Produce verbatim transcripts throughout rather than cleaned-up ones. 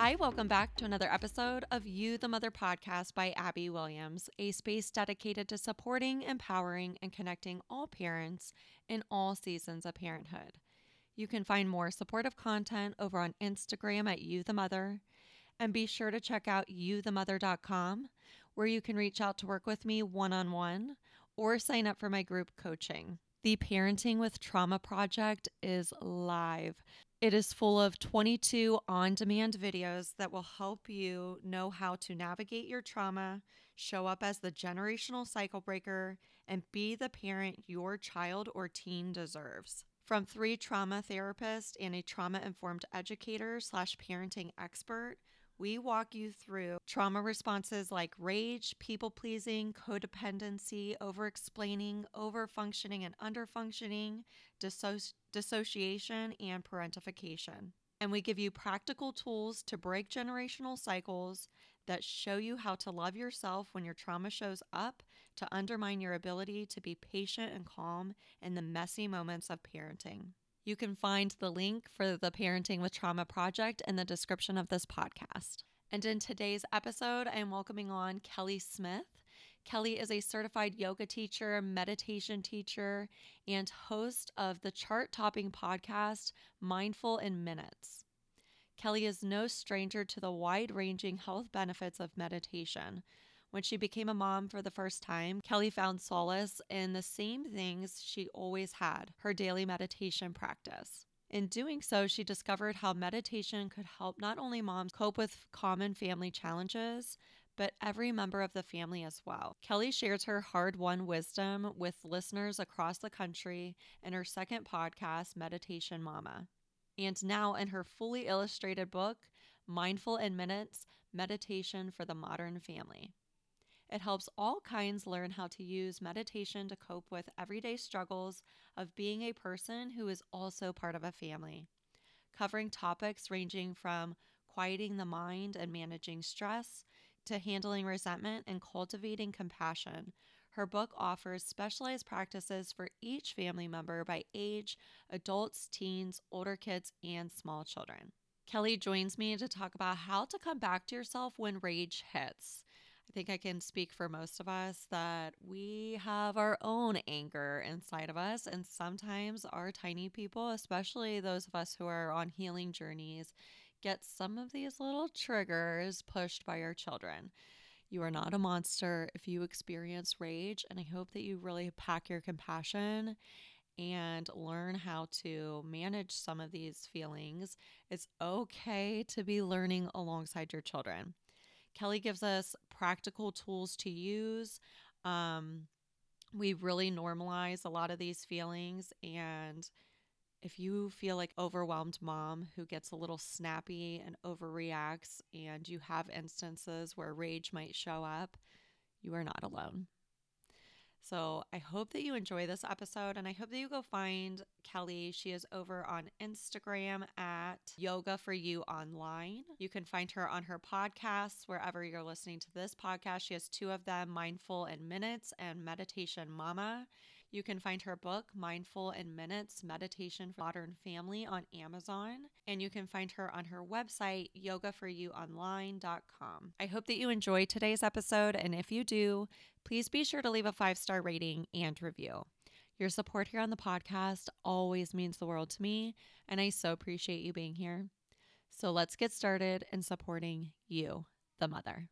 Hi, welcome back to another episode of You the Mother podcast by Abby Williams, a space dedicated to supporting, empowering, and connecting all parents in all seasons of parenthood. You can find more supportive content over on Instagram at You the Mother, and be sure to check out you the mother dot com, where you can reach out to work with me one-on-one or sign up for my group coaching. The Parenting with Trauma Project is live. It is full of twenty-two on-demand videos that will help you know how to navigate your trauma, show up as the generational cycle breaker, and be the parent your child or teen deserves. From three trauma therapists and a trauma-informed educator slash parenting expert, we walk you through trauma responses like rage, people-pleasing, codependency, over-explaining, over-functioning and under-functioning, disso- dissociation, and parentification. And we give you practical tools to break generational cycles that show you how to love yourself when your trauma shows up, to undermine your ability to be patient and calm in the messy moments of parenting. You can find the link for the Parenting with Trauma Project in the description of this podcast. And in today's episode, I am welcoming on Kelly Smith. Kelly is a certified yoga teacher, meditation teacher, and host of the chart-topping podcast, Mindful in Minutes. Kelly is no stranger to the wide-ranging health benefits of meditation. When she became a mom for the first time, Kelly found solace in the same things she always had, her daily meditation practice. In doing so, she discovered how meditation could help not only moms cope with common family challenges, but every member of the family as well. Kelly shares her hard-won wisdom with listeners across the country in her second podcast, Meditation Mama. And now in her fully illustrated book, Mindful in Minutes, Meditation for the Modern Family. It helps all kinds learn how to use meditation to cope with everyday struggles of being a person who is also part of a family, covering topics ranging from quieting the mind and managing stress to handling resentment and cultivating compassion. Her book offers specialized practices for each family member by age: adults, teens, older kids, and small children. Kelly joins me to talk about how to come back to yourself when rage hits. I think I can speak for most of us that we have our own anger inside of us, and sometimes our tiny people, especially those of us who are on healing journeys, get some of these little triggers pushed by our children. You are not a monster if you experience rage, and I hope that you really pack your compassion and learn how to manage some of these feelings. It's okay to be learning alongside your children. Kelly gives us practical tools to use. Um, we really normalize a lot of these feelings. And if you feel like overwhelmed mom who gets a little snappy and overreacts, and you have instances where rage might show up, you are not alone. So I hope that you enjoy this episode, and I hope that you go find Kelly. She is over on Instagram at Yoga for You Online. You can find her on her podcasts wherever you're listening to this podcast. She has two of them, Mindful in Minutes and Meditation Mama. You can find her book, Mindful in Minutes, Meditation for Modern Family, on Amazon. And you can find her on her website, yoga for you online dot com. I hope that you enjoyed today's episode, and if you do, please be sure to leave a five-star rating and review. Your support here on the podcast always means the world to me, and I so appreciate you being here. So let's get started in supporting you, the mother.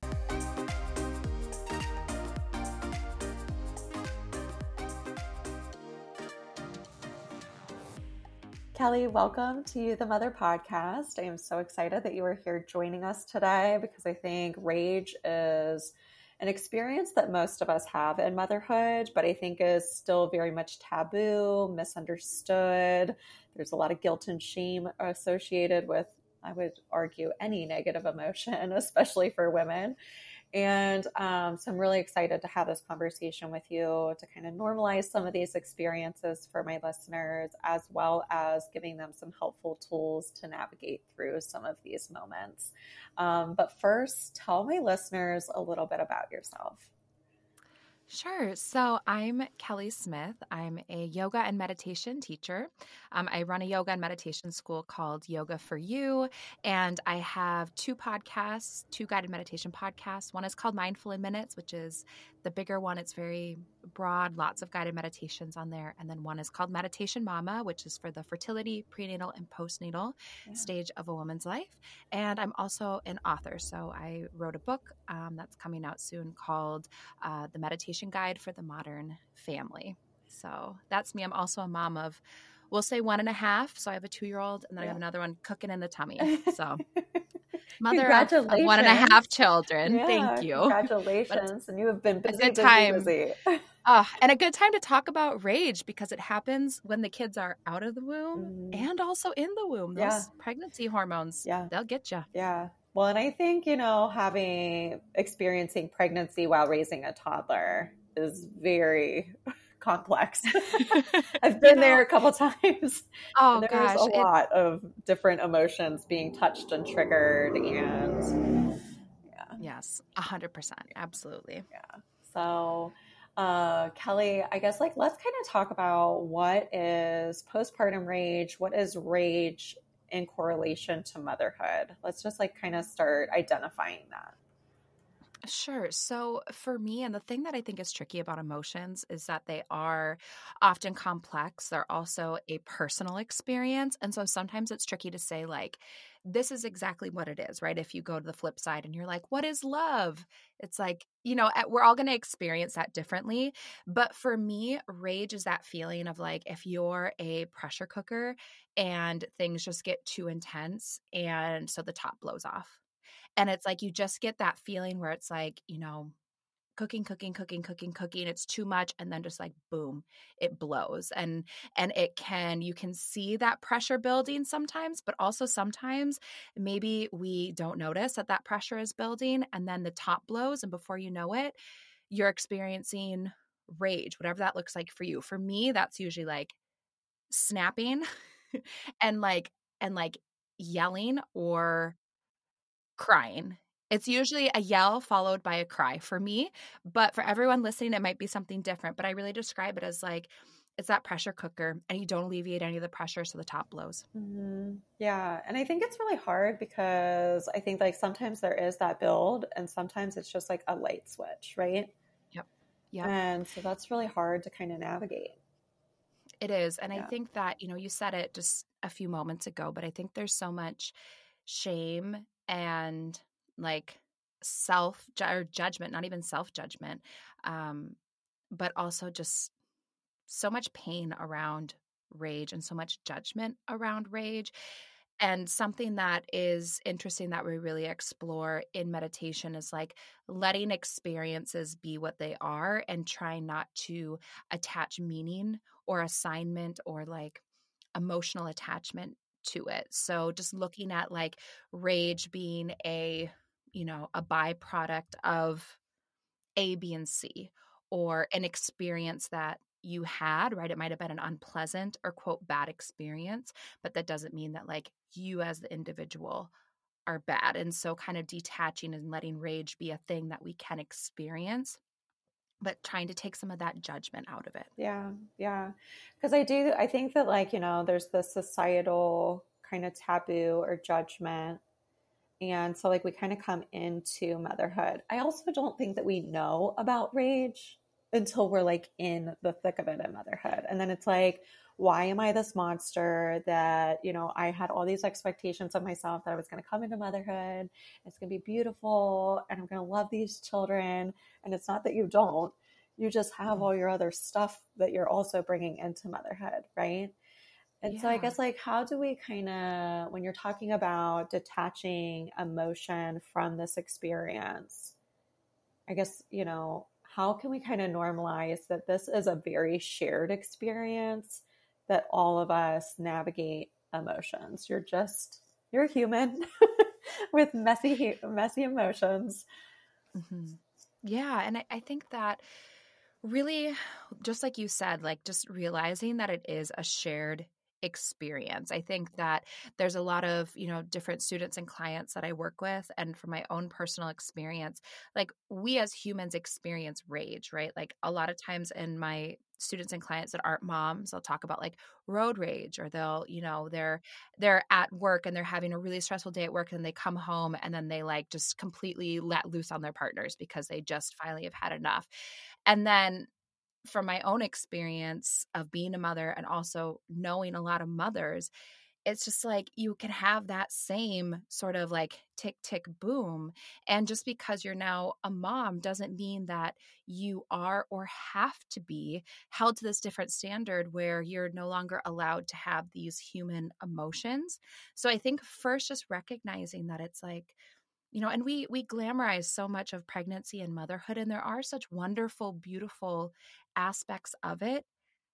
Kelly, welcome to You the Mother podcast. I am so excited that you are here joining us today, because I think rage is an experience that most of us have in motherhood, but I think is still very much taboo, misunderstood. There's a lot of guilt and shame associated with, I would argue, any negative emotion, especially for women. And um, so I'm really excited to have this conversation with you to kind of normalize some of these experiences for my listeners, as well as giving them some helpful tools to navigate through some of these moments. Um, but first, tell my listeners a little bit about yourself. Sure. So I'm Kelly Smith. I'm a yoga and meditation teacher. Um, I run a yoga and meditation school called Yoga for You. And I have two podcasts, two guided meditation podcasts. One is called Mindful in Minutes, which is the bigger one. It's very broad, lots of guided meditations on there. And then one is called Meditation Mama, which is for the fertility, prenatal, and postnatal Yeah. stage of a woman's life. And I'm also an author. So I wrote a book um, that's coming out soon called uh, The Meditation Guide for the Modern Family. So that's me. I'm also a mom of, we'll say one and a half. So I have a two-year-old, and then I have Yeah. another one cooking in the tummy. So mother of, of Congratulations. one and a half children. Yeah, Thank you. But it's congratulations. And you have been a busy, good busy, time. busy. Uh, and a good time to talk about rage because it happens when the kids are out of the womb Mhm. and also in the womb. Those Yeah. pregnancy hormones, Yeah. they'll get you. Yeah. Well, and I think, you know, having experiencing pregnancy while raising a toddler is very complex. I've been You know, there a couple times. oh And there's gosh, a it, lot of different emotions being touched and triggered. And yeah. yes, a hundred percent. Absolutely. Yeah. So, uh, Kelly, I guess like let's kind of talk about what is postpartum rage, what is rage in correlation to motherhood. Let's just like kind of start identifying that. Sure. So for me, and the thing that I think is tricky about emotions is that they are often complex. They're also a personal experience. And so sometimes it's tricky to say, like, this is exactly what it is, right? If you go to the flip side and you're like, what is love? It's like, you know, at- we're all going to experience that differently. But for me, rage is that feeling of like, if you're a pressure cooker and things just get too intense and so the top blows off. And it's like you just get that feeling where it's like, you know, cooking, cooking, cooking, cooking, cooking. It's too much. And then just like, boom, it blows. And, and it can, you can see that pressure building sometimes, but also sometimes maybe we don't notice that that pressure is building and then the top blows. And before you know it, you're experiencing rage, whatever that looks like for you. For me, that's usually like snapping and like, and like yelling or crying. It's usually a yell followed by a cry for me, but for everyone listening, it might be something different. But I really describe it as like it's that pressure cooker and you don't alleviate any of the pressure so the top blows. Mm-hmm. Yeah. And I think it's really hard because I think like sometimes there is that build and sometimes it's just like a light switch, right? Yep. Yep. And so that's really hard to kind of navigate. It is. And Yeah. I think that, you know, you said it just a few moments ago, but I think there's so much shame and like self ju- or judgment, not even self judgment, um, but also just so much pain around rage and so much judgment around rage. And something that is interesting that we really explore in meditation is like letting experiences be what they are and trying not to attach meaning or assignment or like emotional attachment to it. So just looking at like rage being a, you know, a byproduct of A, B, and C, or an experience that you had, right? It might have been an unpleasant or quote bad experience, but that doesn't mean that like you as the individual are bad. And so kind of detaching and letting rage be a thing that we can experience, but trying to take some of that judgment out of it. Yeah. Yeah. Because I do, I think that like, you know, there's this societal kind of taboo or judgment. And so like we kind of come into motherhood. I also don't think that we know about rage until we're like in the thick of it in motherhood. And then it's like, why am I this monster that, you know, I had all these expectations of myself that I was going to come into motherhood. It's going to be beautiful and I'm going to love these children. And it's not that you don't, you just have all your other stuff that you're also bringing into motherhood. Right. And so I Yeah. guess like how do we kind of, when you're talking about detaching emotion from this experience, I guess, you know, how can we kind of normalize that this is a very shared experience that all of us navigate emotions? You're just, you're human with messy, messy emotions. Mm-hmm. Yeah. And I, I think that really, just like you said, like just realizing that it is a shared experience. I think that there's a lot of, you know, different students and clients that I work with. And from my own personal experience, like we as humans experience rage, right? Like a lot of times in my students and clients that aren't moms, they'll talk about like road rage, or they'll, you know, they're, they're at work and they're having a really stressful day at work, and they come home and then they like just completely let loose on their partners because they just finally have had enough. And then from my own experience of being a mother and also knowing a lot of mothers, it's just like you can have that same sort of like tick, tick, boom. And just because you're now a mom doesn't mean that you are or have to be held to this different standard where you're no longer allowed to have these human emotions. So I think first just recognizing that it's like, you know, and we we glamorize so much of pregnancy and motherhood, and there are such wonderful, beautiful aspects of it.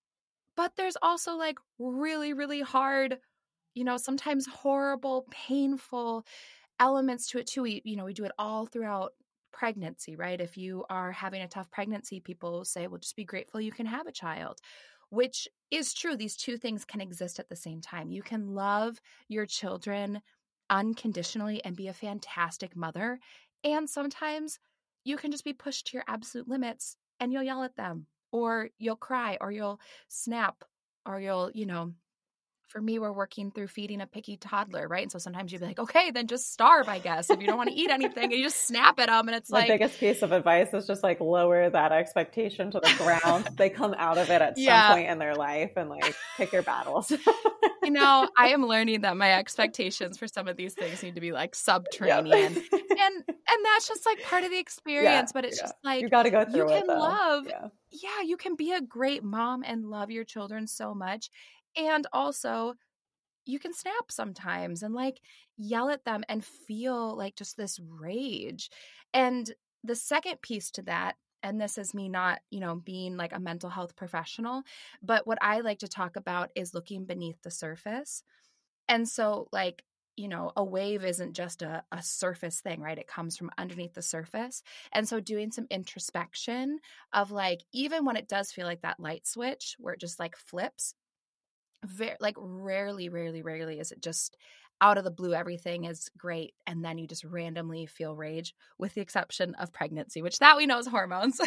But there's also like really, really hard, you know, sometimes horrible, painful elements to it too. We, you know, we do it all throughout pregnancy, right? If you are having a tough pregnancy, people say, well, just be grateful you can have a child, which is true. These two things can exist at the same time. You can love your children unconditionally and be a fantastic mother. And sometimes you can just be pushed to your absolute limits and you'll yell at them, or you'll cry, or you'll snap, or you'll, you know, for me, we're working through feeding a picky toddler, right? And so sometimes you'd be like, okay, then just starve, I guess, if you don't want to eat anything, and you just snap at them. And it's My like, biggest piece of advice is just like lower that expectation to the ground. They come out of it at yeah. some point in their life, and like pick your battles. You know, I am learning that my expectations for some of these things need to be like subterranean. Yep. and and that's just like part of the experience. Yeah, but it's yeah. just like, you got to go through you it. can Though. love, yeah. yeah, you can be a great mom and love your children so much. And also, you can snap sometimes and like yell at them and feel like just this rage. And the second piece to that, and this is me not, you know, being like a mental health professional, but what I like to talk about is looking beneath the surface. And so like, you know, a wave isn't just a, a surface thing, right? It comes from underneath the surface. And so doing some introspection of like, even when it does feel like that light switch where it just like flips, very like rarely, rarely, rarely is it just out of the blue, everything is great, and then you just randomly feel rage, with the exception of pregnancy, which that we know is hormones.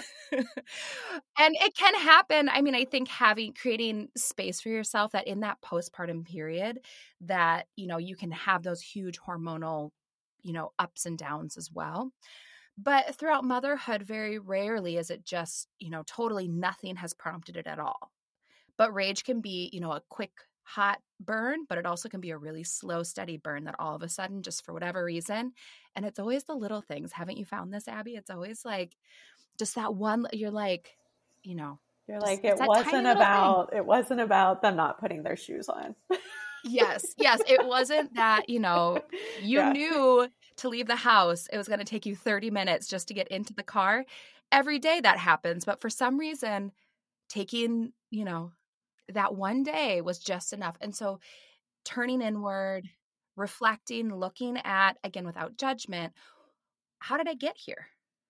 And it can happen. I mean, I think having creating space for yourself that in that postpartum period that, you know, you can have those huge hormonal, you know, ups and downs as well. But throughout motherhood, very rarely is it just, you know, totally nothing has prompted it at all. But rage can be, you know, a quick, hot burn, but it also can be a really slow, steady burn that all of a sudden, just for whatever reason. And it's always the little things. Haven't you found this, Abby? It's always like just that one, you're like, you know. You're just, like, it wasn't about, it wasn't about them not putting their shoes on. Yes. Yes. It wasn't that, you know, you yeah. knew to leave the house, it was going to take you thirty minutes just to get into the car. Every day that happens. But for some reason, taking, you know, that one day was just enough. And so turning inward, reflecting, looking at, again, without judgment, how did I get here?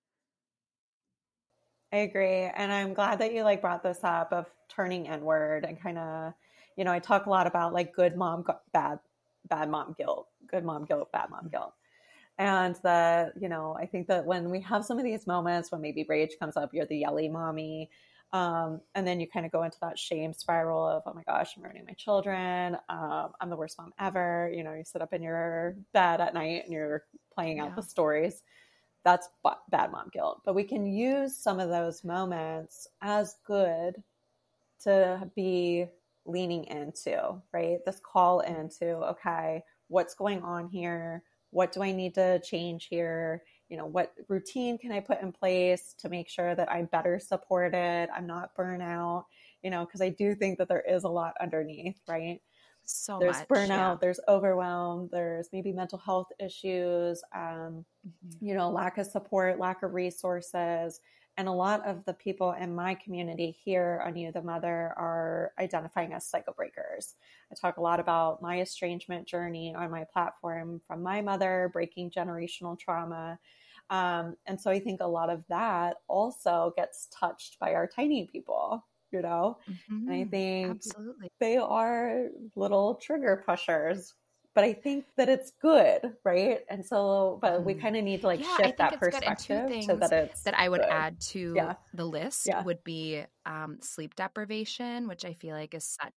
I agree. And I'm glad that you like brought this up of turning inward and kind of, you know, I talk a lot about like good mom, bad, bad mom guilt, good mom guilt, bad mom guilt. And that, you know, I think that when we have some of these moments when maybe rage comes up, you're the yelly mommy. Um, and then you kind of go into that shame spiral of, oh my gosh, I'm ruining my children. Um, I'm the worst mom ever. You know, you sit up in your bed at night and you're playing yeah. out the stories. That's b- bad mom guilt. But we can use some of those moments as good to be leaning into, right? This call into, okay, what's going on here? What do I need to change here? You know, what routine can I put in place to make sure that I'm better supported? I'm not burnout, you know, because I do think that there is a lot underneath, right? So there's much, burnout, yeah. there's overwhelm, there's maybe mental health issues, um, mm-hmm. you know, lack of support, lack of resources. And a lot of the people in my community here on You the Mother are identifying as cycle breakers. I talk a lot about my estrangement journey on my platform from my mother, breaking generational trauma. Um, and so I think a lot of that also gets touched by our tiny people, you know? And I Mm-hmm. think Absolutely. they are little trigger pushers, but I think that it's good, right? And so, but we Mhm. kind of need to like Yeah, I shift think that it's good. And two perspective so things that it's that I would good. add to Yeah. the list Yeah. would be um, sleep deprivation, which I feel like is such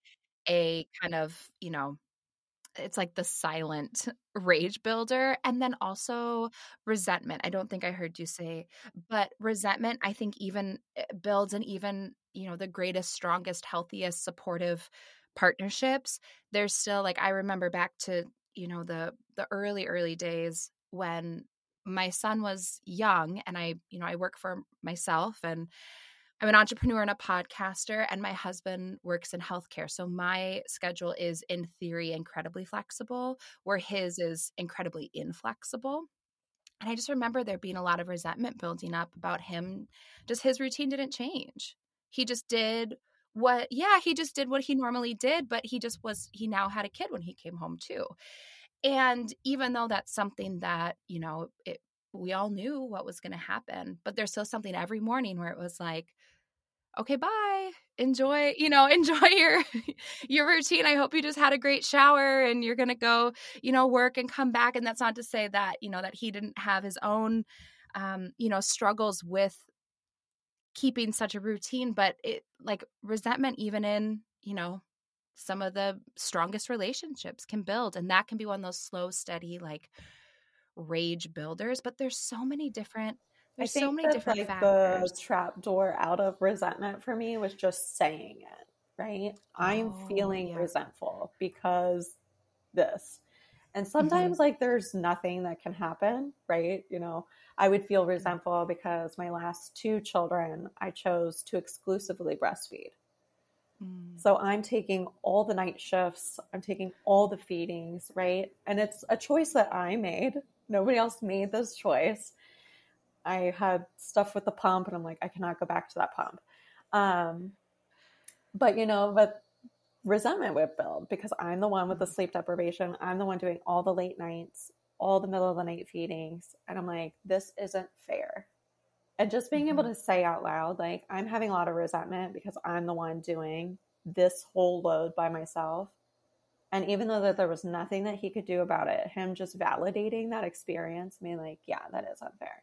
a kind of, you know, it's like the silent rage builder. And then also resentment. I don't think I heard you say, but resentment, I think even eh, builds an even, you know, the greatest, strongest, healthiest, supportive partnerships. There's still like, I remember back to, you know, the the early, early days when my son was young and I, you know, I work for myself and I'm an entrepreneur and a podcaster, and my husband works in healthcare. So my schedule is, in theory, incredibly flexible, where his is incredibly inflexible. And I just remember there being a lot of resentment building up about him. Just his routine didn't change. He just did what, yeah, he just did what he normally did, but he just was, he now had a kid when he came home too. And even though that's something that, you know, it, we all knew what was going to happen, but there's still something every morning where it was like, okay, bye. Enjoy, you know, enjoy your your routine. I hope you just had a great shower and you're going to go, you know, work and come back. And that's not to say that, you know, that he didn't have his own um, you know, struggles with keeping such a routine, but it like resentment even in, you know, some of the strongest relationships can build, and that can be one of those slow, steady like rage builders, but there's so many different I there's so think many that different like factors. the trap door out of resentment for me was just saying it, right? I'm Oh, feeling yeah. resentful because this. And Mhm. sometimes like there's nothing that can happen, right? You know, I would feel Mm. resentful because my last two children I chose to exclusively breastfeed. Mm. So I'm taking all the night shifts, I'm taking all the feedings, right? And it's a choice that I made. Nobody else made this choice. I had stuff with the pump and I'm like, I cannot go back to that pump. Um, but you know, but resentment would build because I'm the one with the Mhm. sleep deprivation. I'm the one doing all the late nights, all the middle of the night feedings. And I'm like, this isn't fair. And just being able Mhm. to say out loud, like, I'm having a lot of resentment because I'm the one doing this whole load by myself. And even though that there was nothing that he could do about it, him just validating that experience, me like, yeah, that is unfair.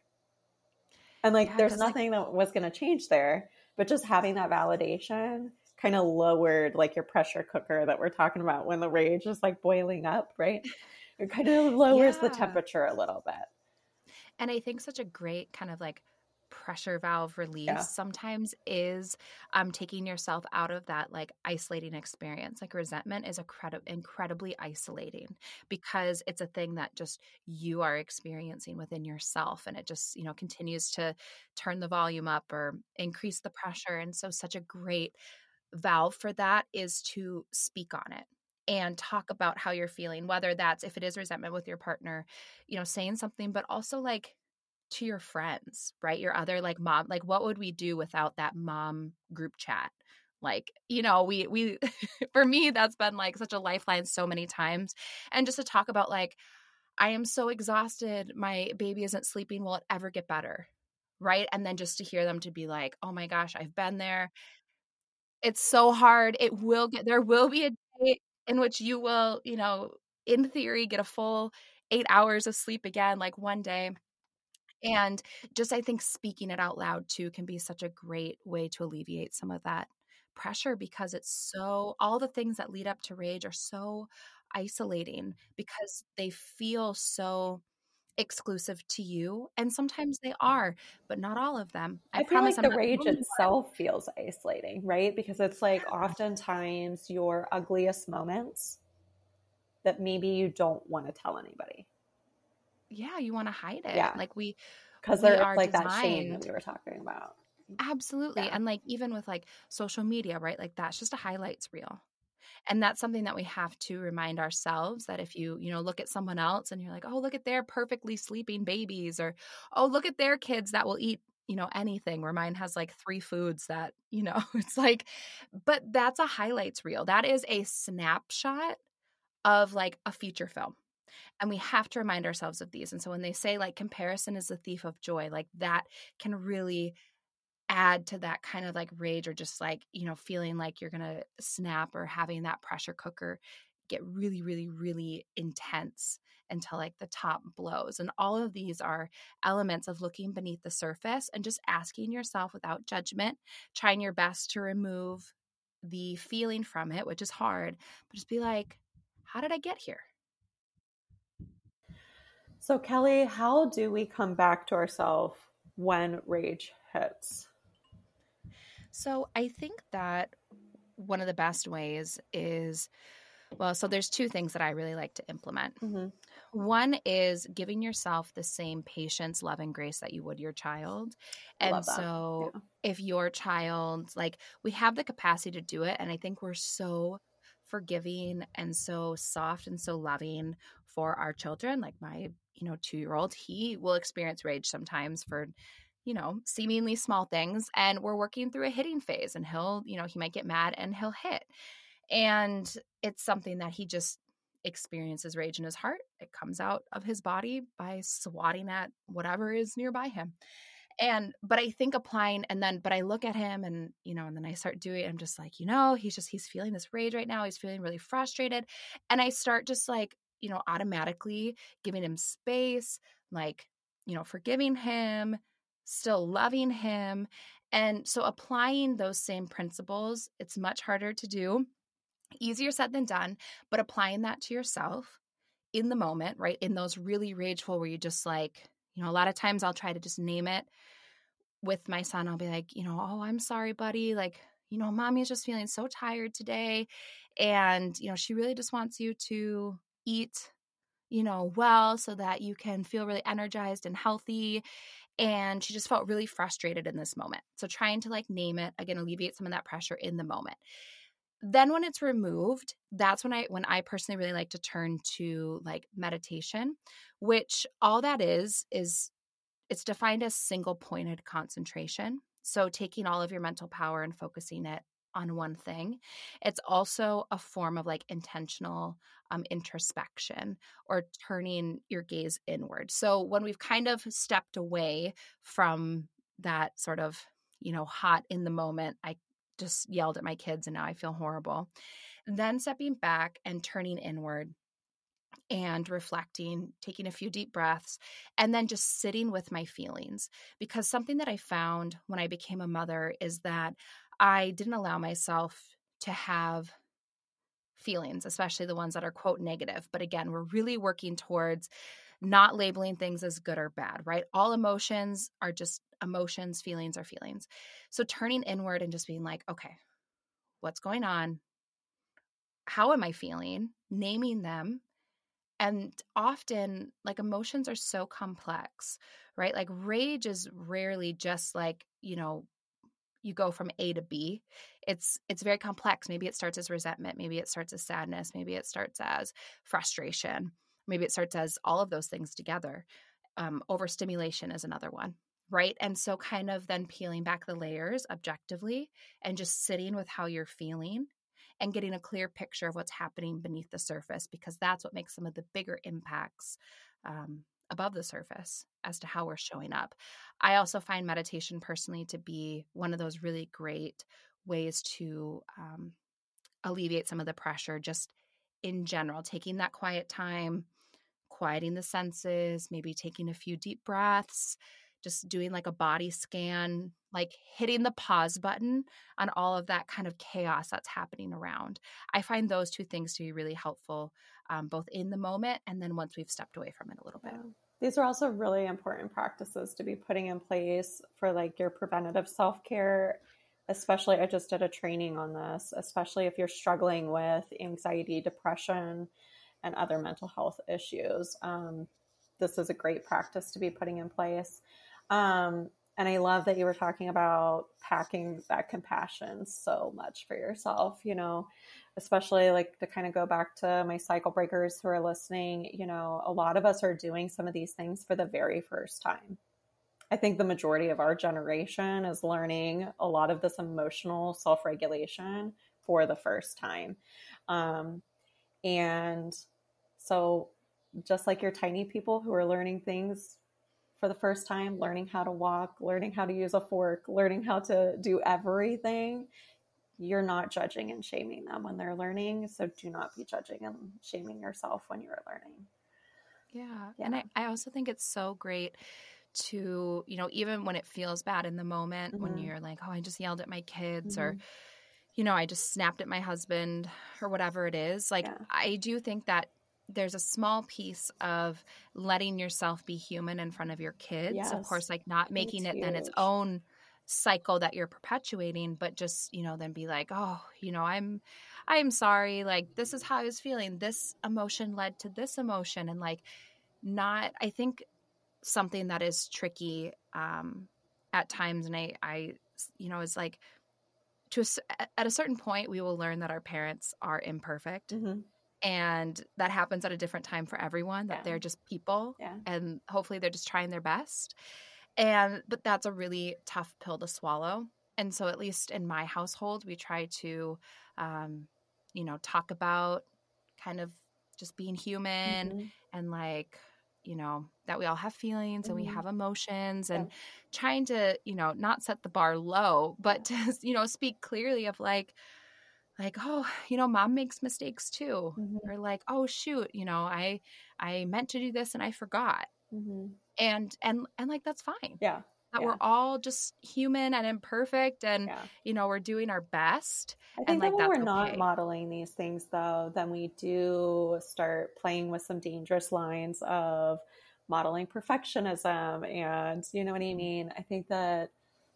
And like, Yeah, there's because like, nothing that was going to change there, but just having that validation kind of lowered like your pressure cooker that we're talking about when the rage is like boiling up, right? It kind of lowers the yeah. temperature a little bit. And I think such a great kind of like pressure valve release Yeah. sometimes is um taking yourself out of that like isolating experience. Like resentment is a credi- incredibly isolating because it's a thing that just you are experiencing within yourself, and it just, you know, continues to turn the volume up or increase the pressure. And so such a great valve for that is to speak on it and talk about how you're feeling, whether that's, if it is resentment with your partner, you know, saying something, but also like to your friends, right? Your other like mom, like what would we do without that mom group chat? Like, you know, we, we, for me, that's been like such a lifeline so many times. And just to talk about like, I am so exhausted. My baby isn't sleeping. Will it ever get better? Right. And then just to hear them to be like, oh my gosh, I've been there. It's so hard. It will get there will be a day in which you will, you know, in theory, get a full eight hours of sleep again, like one day. And just I think speaking it out loud too can be such a great way to alleviate some of that pressure, because it's so all the things that lead up to rage are so isolating because they feel so exclusive to you. And sometimes they are, but not all of them. I I feel promise like I'm the not the rage only one. itself feels isolating, right? Because it's like oftentimes your ugliest moments that maybe you don't want to tell anybody. Yeah, you want to hide it. Yeah. Like we Because we there is are like that shame that designed. we were talking about. Absolutely. Yeah. And like even with like social media, right? Like that's just a highlights reel. And that's something that we have to remind ourselves that if you, you know, look at someone else and you're like, "Oh, look at their perfectly sleeping babies," or, "Oh, look at their kids that will eat, you know, anything," where mine has like three foods that, you know, it's like, but that's a highlights reel. That is a snapshot of like a feature film. And we have to remind ourselves of these. And so when they say like comparison is the thief of joy, like that can really add to that kind of like rage, or just like, you know, feeling like you're going to snap, or having that pressure cooker get really, really, really intense until like the top blows. And all of these are elements of looking beneath the surface and just asking yourself without judgment, trying your best to remove the feeling from it, which is hard, but just be like, how did I get here? So, Kelly, how do we come back to ourselves when rage hits? So I think that one of the best ways is, well, so there's two things that I really like to implement. Mm-hmm. One is giving yourself the same patience, love, and grace that you would your child. I And love that. so Yeah. if your child, like, we have the capacity to do it. And I think we're so forgiving and so soft and so loving for our children. Like my, you know, two-year-old, he will experience rage sometimes for, you know, seemingly small things. And we're working through a hitting phase, and he'll, you know, he might get mad and he'll hit. And it's something that he just experiences rage in his heart. It comes out of his body by swatting at whatever is nearby him. And, but I think applying, and then, but I look at him and, you know, and then I start doing it. I'm just like, you know, he's just, he's feeling this rage right now. He's feeling really frustrated. And I start just like, you know, automatically giving him space, like, you know, forgiving him, still loving him. And so applying those same principles, it's much harder to do. Easier said than done, but applying that to yourself in the moment, right? In those really rageful where you just like, you know, a lot of times I'll try to just name it with my son. I'll be like, you know, oh, I'm sorry, buddy. Like, you know, mommy is just feeling so tired today. And, you know, she really just wants you to eat, you know, well, so that you can feel really energized and healthy. And she just felt really frustrated in this moment. So trying to like name it, again, alleviate some of that pressure in the moment. Then when it's removed, that's when I when I personally really like to turn to like meditation, which all that is is it's defined as single pointed concentration. So taking all of your mental power and focusing it on one thing. It's also a form of like intentional um, introspection, or turning your gaze inward. So when we've kind of stepped away from that sort of, you know, hot in the moment, I just yelled at my kids and now I feel horrible. Then stepping back and turning inward and reflecting, taking a few deep breaths, and then just sitting with my feelings. Because something that I found when I became a mother is that I didn't allow myself to have feelings, especially the ones that are quote negative. But again, we're really working towards not labeling things as good or bad, right? All emotions are just emotions, feelings are feelings. So turning inward and just being like, okay, what's going on? How am I feeling? Naming them. And often, like, emotions are so complex, right? Like rage is rarely just like, you know, you go from A to B. It's it's very complex. Maybe it starts as resentment, maybe it starts as sadness, maybe it starts as frustration, maybe it starts as all of those things together. Um, overstimulation is another one, right? And so kind of then peeling back the layers objectively and just sitting with how you're feeling and getting a clear picture of what's happening beneath the surface, because that's what makes some of the bigger impacts um, above the surface as to how we're showing up. I also find meditation personally to be one of those really great ways to um, alleviate some of the pressure, just in general, taking that quiet time, quieting the senses, maybe taking a few deep breaths, just doing like a body scan, like hitting the pause button on all of that kind of chaos that's happening around. I find those two things to be really helpful, um, both in the moment and then once we've stepped away from it a little bit. Yeah. These are also really important practices to be putting in place for like your preventative self-care. Especially, I just did a training on this, especially if you're struggling with anxiety, depression, and other mental health issues. Um, this is a great practice to be putting in place. Um, and I love that you were talking about packing that compassion so much for yourself, you know, especially like to kind of go back to my cycle breakers who are listening. You know, a lot of us are doing some of these things for the very first time. I think the majority of our generation is learning a lot of this emotional self-regulation for the first time. Um, and so just like your tiny people who are learning things for the first time, learning how to walk, learning how to use a fork, learning how to do everything, you're not judging and shaming them when they're learning. So do not be judging and shaming yourself when you're learning. Yeah. Yeah. And I, I also think it's so great to, you know, even when it feels bad in the moment, when Mhm. you're like, oh, I just yelled at my kids, Mhm. or, you know, I just snapped at my husband, or whatever it is. Like, Yeah. I do think that there's a small piece of letting yourself be human in front of your kids. Of Yes. course, like not I think making it's it then its huge. own cycle that you're perpetuating, but just, you know, then be like, oh, you know, I'm, I'm sorry. Like, this is how I was feeling. This emotion led to this emotion. And like, not, I think something that is tricky um, at times. And I, I, you know, is like, to a s at a certain point, we will learn that our parents are imperfect, Mhm. and that happens at a different time for everyone, that Yeah. they're just people, Yeah. and hopefully they're just trying their best. And but that's a really tough pill to swallow. And so at least in my household, we try to, um, you know, talk about kind of just being human, Mhm. and like, you know, that we all have feelings and we Mhm. have emotions, Yeah. and trying to, you know, not set the bar low, but to, you know, speak clearly of like, like, oh, you know, mom makes mistakes too. Mhm. Or like, oh shoot, you know, I I meant to do this and I forgot. Mhm. And and and like that's fine. Yeah. That Yeah. we're all just human and imperfect, and Yeah. you know, we're doing our best, I and think that like when that's we're not okay. modeling these things, though, then we do start playing with some dangerous lines of modeling perfectionism. And you know what I mean? I think that,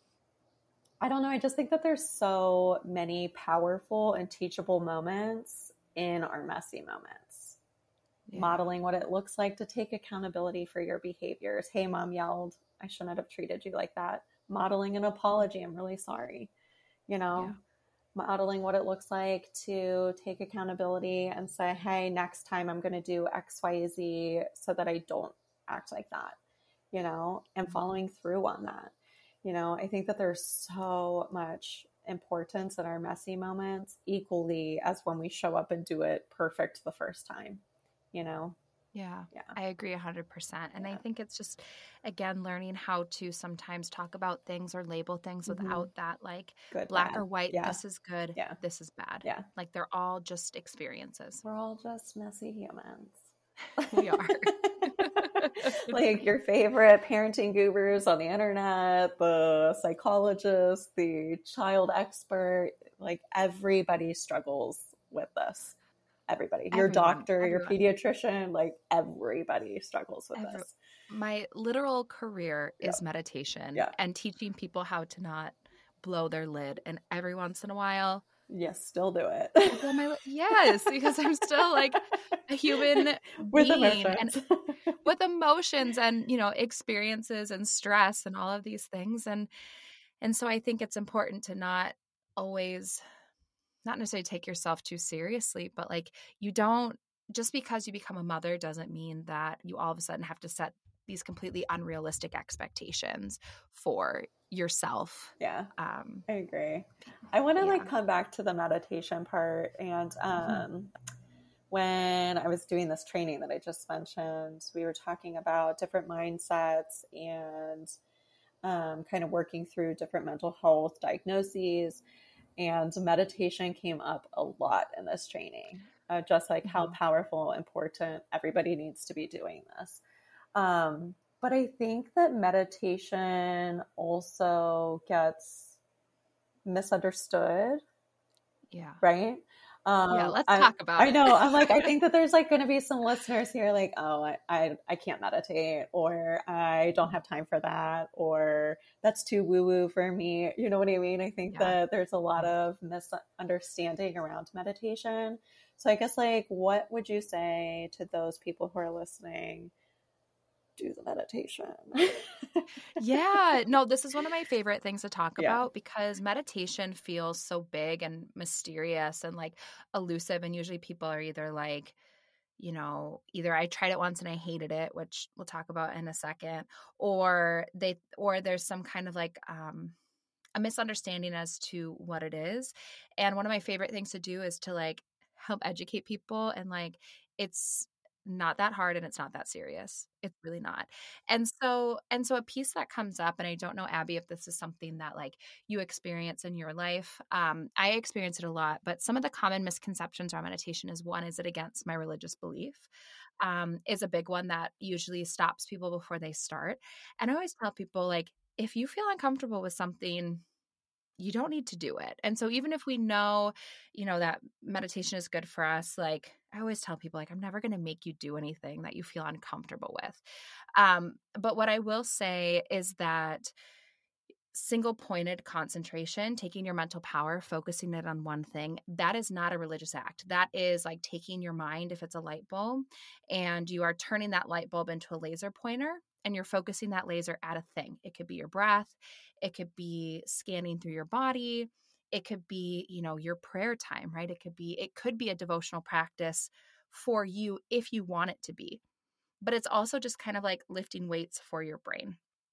I don't know, I just think that there's so many powerful and teachable moments in our messy moments. Yeah. Modeling what it looks like to take accountability for your behaviors. Hey, mom yelled. I shouldn't have treated you like that. Modeling an apology. I'm really sorry. You know, Yeah. modeling what it looks like to take accountability and say, hey, next time I'm going to do X, Y, Z so that I don't act like that, you know, and following through on that. You know, I think that there's so much importance in our messy moments equally as when we show up and do it perfect the first time, you know? Yeah, Yeah. I agree one hundred percent. And Yeah. I think it's just, again, learning how to sometimes talk about things or label things Mhm. without that, like, Good, black bad. or white, Yeah. this is good, Yeah. this is bad. Yeah. Like, they're all just experiences. We're all just messy humans. We are. Like your favorite parenting gurus on the internet, the psychologist, the child expert, like everybody struggles with this. Everybody, your Everyone, doctor, your everyone, pediatrician, like everybody struggles with every, this. my literal career Yeah. is meditation Yeah. and teaching people how to not blow their lid. And every once in a while, Yes, still do it. I blow my lid. Yes, because I'm still like a human with being, and emotions. with emotions and, you know, experiences and stress and all of these things. And and so I think it's important to not always, not necessarily take yourself too seriously, but like, you don't, just because you become a mother doesn't mean that you all of a sudden have to set these completely unrealistic expectations for yourself. Yeah, Um, I agree. I want to yeah. like come back to the meditation part. And um, when I was doing this training that I just mentioned, we were talking about different mindsets and um, kind of working through different mental health diagnoses. And meditation came up a lot in this training, uh, just like how Mhm. powerful, important everybody needs to be doing this. Um, but I think that meditation also gets misunderstood, Yeah. right? Yeah. Um, Let's I talk about I it. know. I'm like, I think that there's like going to be some listeners here, like, oh, I, I I can't meditate, or I don't have time for that, or that's too woo woo for me. You know what I mean? I think Yeah. that there's a lot Yeah. of misunderstanding around meditation. So I guess, like, what would you say to those people who are listening? Do the meditation. Yeah, no, this is one of my favorite things to talk Yeah. about, because meditation feels so big and mysterious and like elusive. And usually people are either like, you know, either I tried it once and I hated it, which we'll talk about in a second, or they, or there's some kind of like, um, a misunderstanding as to what it is. And one of my favorite things to do is to like help educate people. And like, it's not that hard and it's not that serious. It's really not. And so, and so a piece that comes up, and I don't know, Abby, if this is something that like you experience in your life. Um, I experience it a lot, but some of the common misconceptions around meditation is, one, is it against my religious belief? Um, is a big one that usually stops people before they start. And I always tell people, like, if you feel uncomfortable with something, you don't need to do it. And so even if we know, you know, that meditation is good for us, like I always tell people, like, I'm never going to make you do anything that you feel uncomfortable with. Um, but what I will say is that single pointed concentration, taking your mental power, focusing it on one thing, that is not a religious act. That is like taking your mind, if it's a light bulb, and you are turning that light bulb into a laser pointer, and you're focusing that laser at a thing. It could be your breath. It could be scanning through your body. It could be, you know, your prayer time, right? It could be, it could be a devotional practice for you if you want it to be. But it's also just kind of like lifting weights for your brain.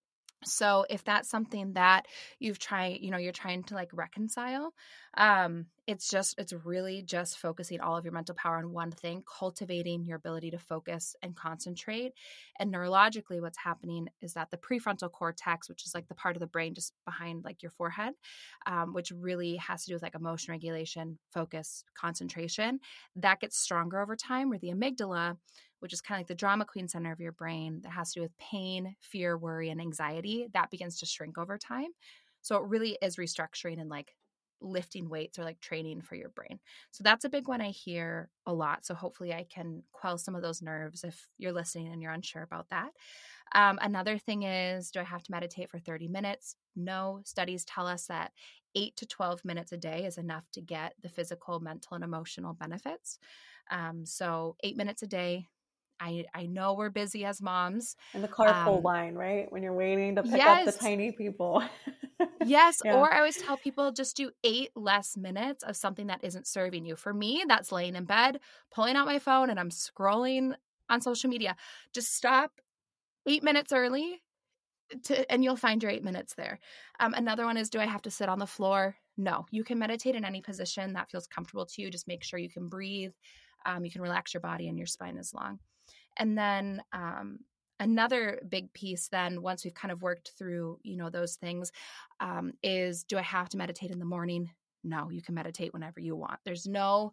So if that's something that you've tried, you know, you're trying to like reconcile, um, it's just, it's really just focusing all of your mental power on one thing, cultivating your ability to focus and concentrate. And neurologically, what's happening is that the prefrontal cortex, which is like the part of the brain just behind like your forehead, um, which really has to do with like emotion regulation, focus, concentration, that gets stronger over time, where the amygdala, which is kind of like the drama queen center of your brain that has to do with pain, fear, worry, and anxiety, that begins to shrink over time. So it really is restructuring and like lifting weights or like training for your brain. So that's a big one I hear a lot. So hopefully I can quell some of those nerves if you're listening and you're unsure about that. Um, another thing is, do I have to meditate for thirty minutes? No. Studies tell us that eight to twelve minutes a day is enough to get the physical, mental, and emotional benefits. Um, so eight minutes a day. I, I know we're busy as moms. And the carpool Um, line, right? When you're waiting to pick yes. up the tiny people. Yes. Yeah. Or I always tell people, just do eight less minutes of something that isn't serving you. For me, that's laying in bed, pulling out my phone, and I'm scrolling on social media. Just stop eight minutes early to, and you'll find your eight minutes there. Um, another one is, do I have to sit on the floor? No. You can meditate in any position that feels comfortable to you. Just make sure you can breathe. Um, you can relax your body and your spine is long. And then um, another big piece then, once we've kind of worked through, you know, those things, um, is, do I have to meditate in the morning? No, you can meditate whenever you want. There's no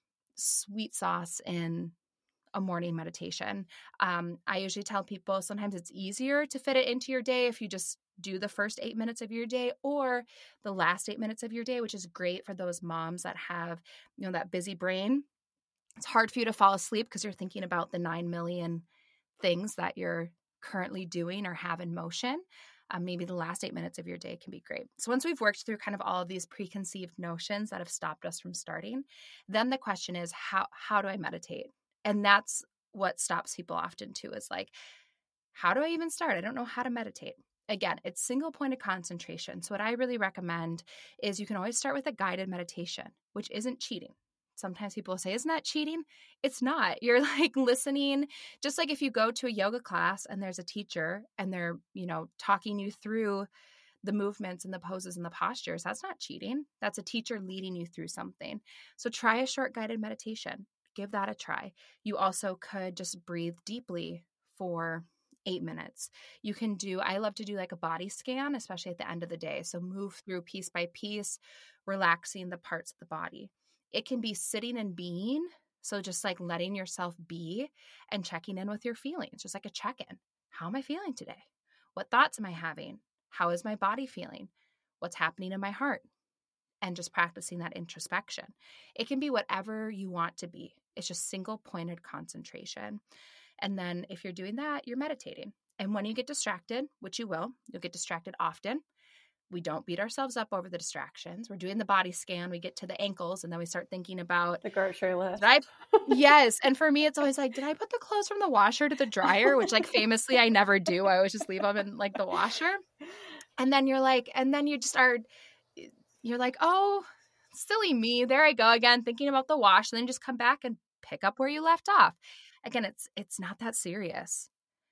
sweet sauce in a morning meditation. Um, I usually tell people sometimes it's easier to fit it into your day if you just do the first eight minutes of your day or the last eight minutes of your day, which is great for those moms that have, you know, that busy brain. It's hard for you to fall asleep because you're thinking about the nine million things that you're currently doing or have in motion. Um, maybe the last eight minutes of your day can be great. So once we've worked through kind of all of these preconceived notions that have stopped us from starting, then the question is, how how do I meditate? And that's what stops people often too, is like, how do I even start? I don't know how to meditate. Again, it's single pointed concentration. So what I really recommend is you can always start with a guided meditation, which isn't cheating. Sometimes people say, isn't that cheating? It's not. You're like listening, just like if you go to a yoga class and there's a teacher and they're, you know, talking you through the movements and the poses and the postures. That's not cheating. That's a teacher leading you through something. So try a short guided meditation. Give that a try. You also could just breathe deeply for eight minutes. You can do, I love to do like a body scan, especially at the end of the day. So move through piece by piece, relaxing the parts of the body. It can be sitting and being. So just like letting yourself be and checking in with your feelings, just like a check-in. How am I feeling today? What thoughts am I having? How is my body feeling? What's happening in my heart? And just practicing that introspection. It can be whatever you want to be. It's just single pointed concentration. And then if you're doing that, you're meditating. And when you get distracted, which you will, you'll get distracted often. We don't beat ourselves up over the distractions. We're doing the body scan. We get to the ankles and then we start thinking about the grocery list. Did I, yes. And for me, it's always like, did I put the clothes from the washer to the dryer? Which like famously I never do. I always just leave them in like the washer. And then you're like, and then you just start, you're like, oh, silly me. There I go again, thinking about the wash. And then just come back and pick up where you left off. Again, it's it's not that serious.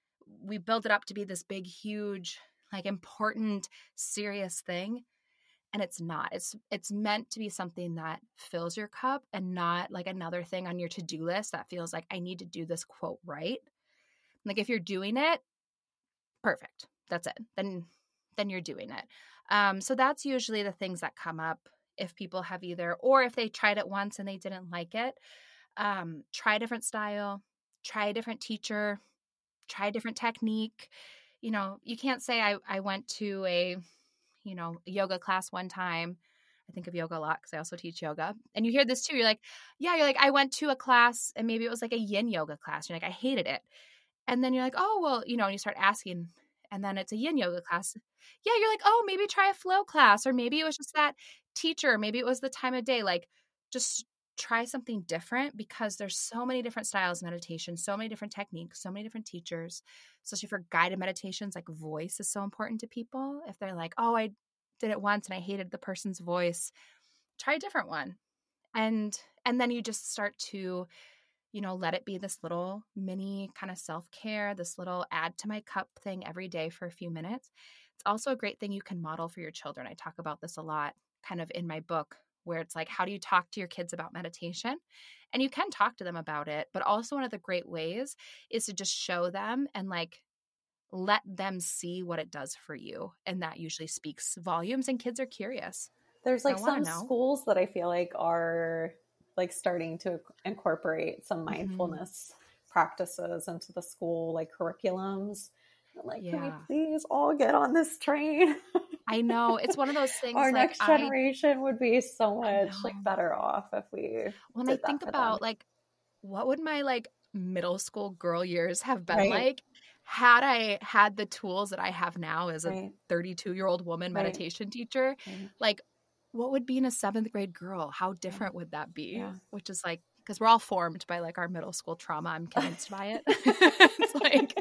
We build it up to be this big, huge, like important, serious thing. And it's not. It's it's meant to be something that fills your cup and not like another thing on your to-do list that feels like I need to do this quote right. Like if you're doing it, perfect. That's it. Then then you're doing it. Um, so that's usually the things that come up if people have either, or if they tried it once and they didn't like it, um, try a different style, try a different teacher, try a different technique. You know, you can't say I, I went to a, you know, yoga class one time. I think of yoga a lot because I also teach yoga. And you hear this too. You're like, yeah, you're like, I went to a class and maybe it was like a yin yoga class. You're like, I hated it. And then you're like, oh, well, you know, and you start asking, and then it's a yin yoga class. Yeah, you're like, oh, maybe try a flow class, or maybe it was just that teacher. Maybe it was the time of day. Like, just try something different because there's so many different styles of meditation, so many different techniques, so many different teachers. Especially for guided meditations, like voice is so important to people. If they're like, oh, I did it once and I hated the person's voice, try a different one. And and then you just start to, you know, let it be this little mini kind of self-care, this little add to my cup thing every day for a few minutes. It's also a great thing you can model for your children. I talk about this a lot kind of in my book, where it's like, how do you talk to your kids about meditation? And you can talk to them about it, but also one of the great ways is to just show them and like let them see what it does for you. And that usually speaks volumes, and kids are curious. There's like They some wanna know. schools that I feel like are like starting to incorporate some Mhm. mindfulness practices into the school like curriculums. I'm like, can we Yeah. please all get on this train? I know. It's one of those things Our like next I generation would be so I much like know. better off if we When I did that think for about them. like what would my like middle school girl years have been Right. like had I had the tools that I have now as a Right. thirty-two-year-old woman Right. meditation teacher? Right. Like, what would being a seventh grade girl? How different would that be? Yeah. Which is like, because we're all formed by like our middle school trauma. I'm convinced by it. It's like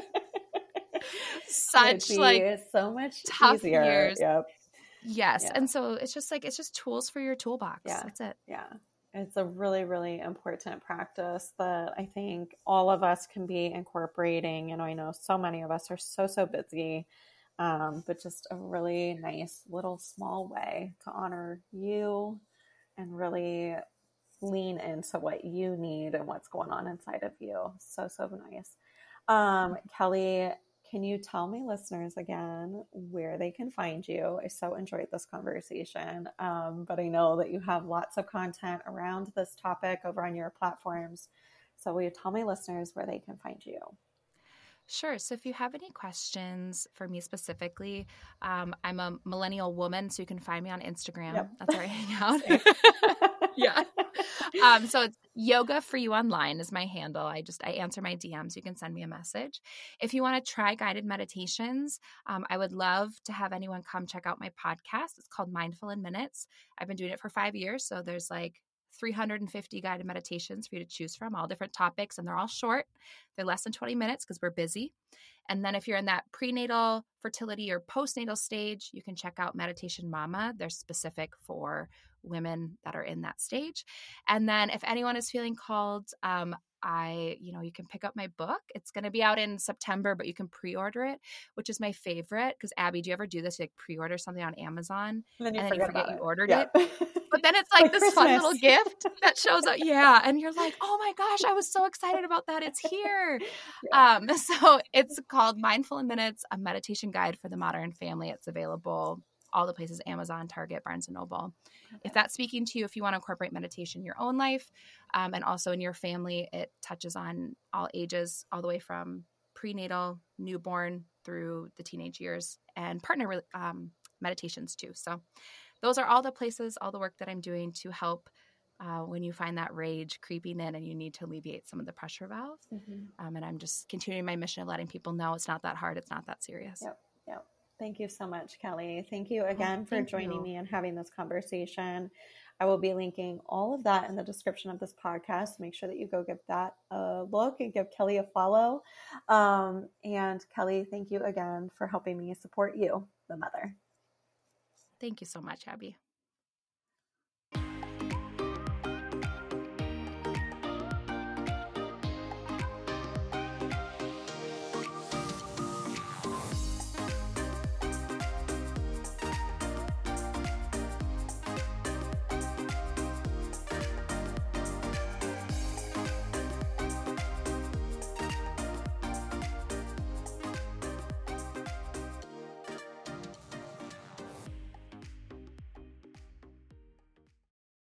such It'd be like so much tough easier. years. Yep. Yes. Yeah. And so it's just like, it's just tools for your toolbox. Yeah. That's it. Yeah. It's a really, really important practice that I think all of us can be incorporating. You know, I know so many of us are so, so busy, um, but just a really nice little small way to honor you and really lean into what you need and what's going on inside of you. So, so nice. Um, Kelly, can you tell my listeners again where they can find you? I so enjoyed this conversation, um, but I know that you have lots of content around this topic over on your platforms. So will you tell my listeners where they can find you? Sure. So if you have any questions for me specifically, um, I'm a millennial woman, so you can find me on Instagram. Yep. That's where I hang out. Yeah. Um, so it's Yoga for You Online is my handle. I just, I answer my D Ms. You can send me a message. If you want to try guided meditations, um, I would love to have anyone come check out my podcast. It's called Mindful in Minutes. I've been doing it for five years. So there's like three hundred fifty guided meditations for you to choose from, all different topics, and they're all short. They're less than twenty minutes because we're busy. And then if you're in that prenatal, fertility, or postnatal stage, you can check out Meditation Mama. They're specific for women that are in that stage. And then if anyone is feeling called, um, I, you know, you can pick up my book. It's going to be out in September, but you can pre-order it, which is my favorite. Because Abby, do you ever do this? You like pre-order something on Amazon And then you and then forget, you forget about you it. ordered Yeah. it? But then it's like, Like this fun little Christmas. gift that shows up. Yeah. And you're like, oh my gosh, I was so excited about that. It's here. Yeah. Um, so it's called Mindful in Minutes, a meditation guide for the modern family. It's available all the places, Amazon, Target, Barnes and Noble. If that's speaking to you, if you want to incorporate meditation in your own life, um, and also in your family, it touches on all ages, all the way from prenatal, newborn, through the teenage years, and partner um, meditations too. So those are all the places, all the work that I'm doing to help uh, when you find that rage creeping in and you need to alleviate some of the pressure valve. Mm-hmm. Um, and I'm just continuing my mission of letting people know it's not that hard. It's not that serious. Yep. Yep. Thank you so much, Kelly. Thank you again oh, for thank joining you. me and having this conversation. I will be linking all of that in the description of this podcast. Make sure that you go give that a look and give Kelly a follow. Um, and Kelly, thank you again for helping me support you, the mother. Thank you so much, Abby.